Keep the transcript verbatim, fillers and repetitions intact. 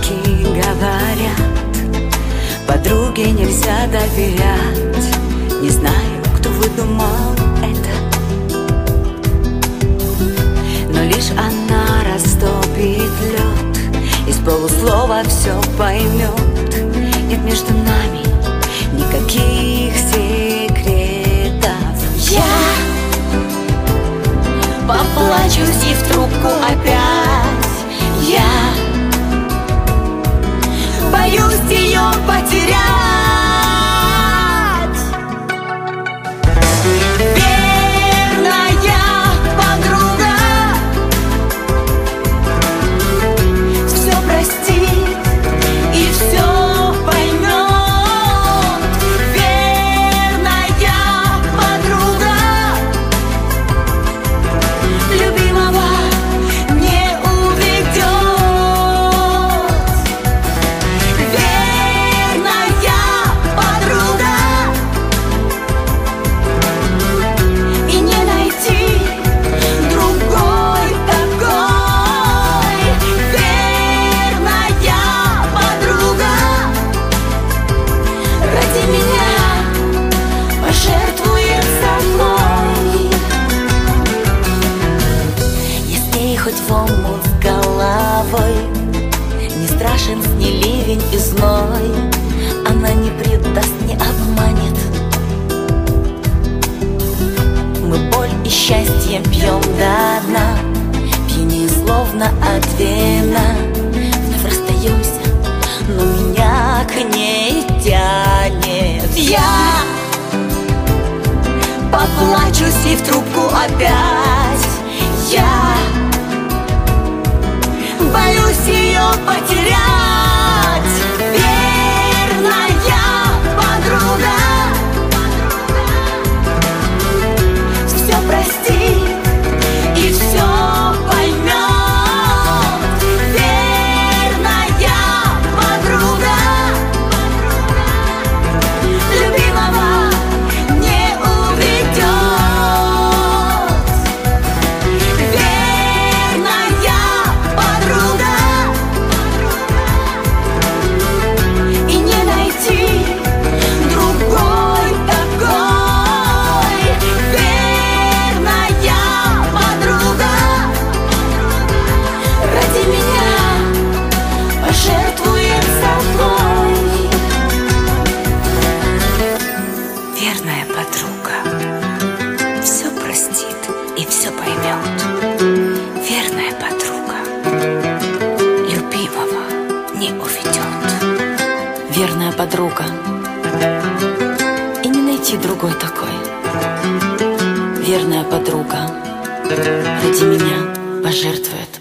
Девочки говорят, подруге нельзя доверять. Не знаю, кто выдумал это, но лишь она растопит лед, из полуслова все поймет. Нет между нами никаких секретов. Я поплачусь и в трубку опять. Я боюсь ее потерять. Верная подруга все простит и все поймет. Верная подруга любимого не уведет. Хоть в омут с головой, не страшен ни ливень и зной. Она не предаст, не обманет. Мы боль и счастье пьем до дна, пьянее словно от вина. Вновь расстаемся, но меня к ней тянет. Я поплачусь и в трубку опять. Я боюсь ее потерять. Верная подруга все простит и все поймет. Верная подруга любимого не уведет. Верная подруга все простит и все поймет. Верная подруга любимого не уведет. Верная подруга, и не найти другой такой. Верная подруга ради меня пожертвует